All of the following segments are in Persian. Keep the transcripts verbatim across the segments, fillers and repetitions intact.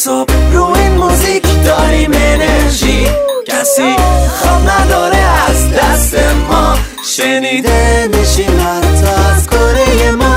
صبح رو این موزیک داریم انرژی، کسی خواب نداره از دست ما، شنیده میشیم حتی از کره ما.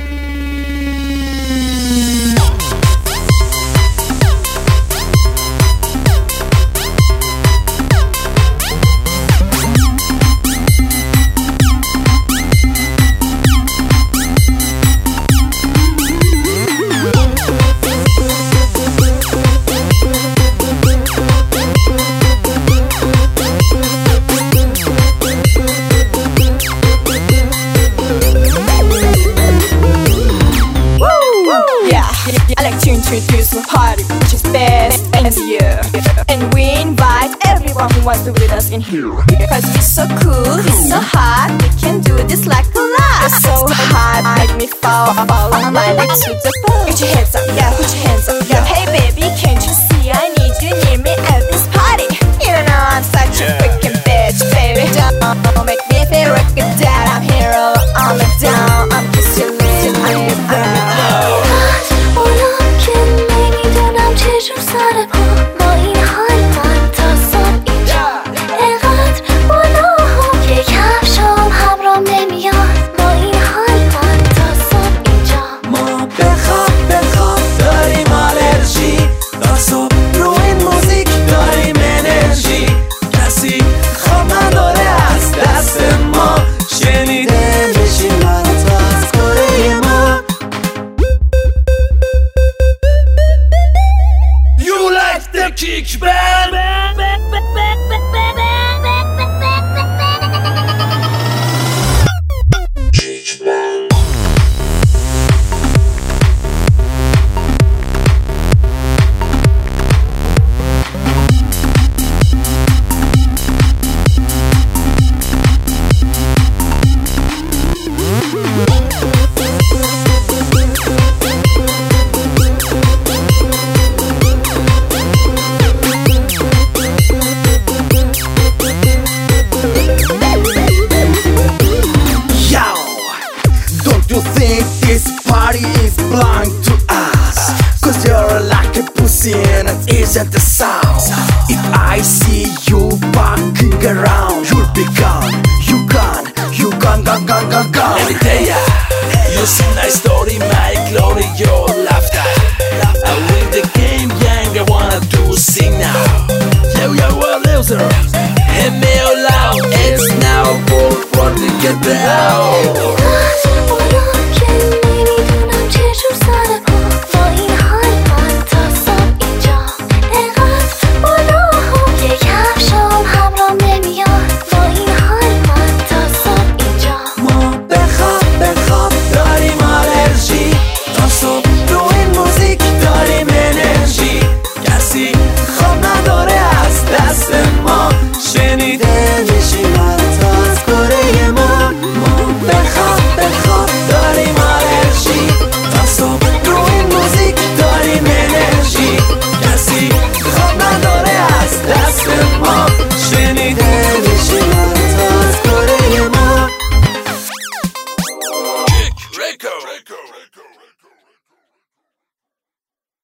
Introduce the party, which is best in here. And we invite everyone who wants to be with us in here. Cause we're so cool, we're so hot, we can do this like a lot. We're so hot, make me fall, fall on my legs to the floor. Put your hands up, yeah, put your hands up, yeah. Hey baby, can't you see I need you near me at this party? You don't know I'm such a freaking bitch, baby. Don't make me feel like a dad. I'm here all on the down, I'm just your little baby. چشم سر پا با این حال من تا صبح اینجا اینقدر بالا هم یک کفشم همرام نمیاد با این حال من تا صبح اینجا. ما بخواب بخواب داریم آلرژی، تا صبح رو این موزیک داریم انرژی، کسی خواب نداره از دست ما، شنیده میشیم حتی از کره ما. The kick band. Kick band. You think this party is blind to us? Cause you're like a pussy and it isn't the sound. If I see you walking around, you'll be gone. You gone, you gone, gone, gone, gone, gone. Every day, yeah, you see nice door.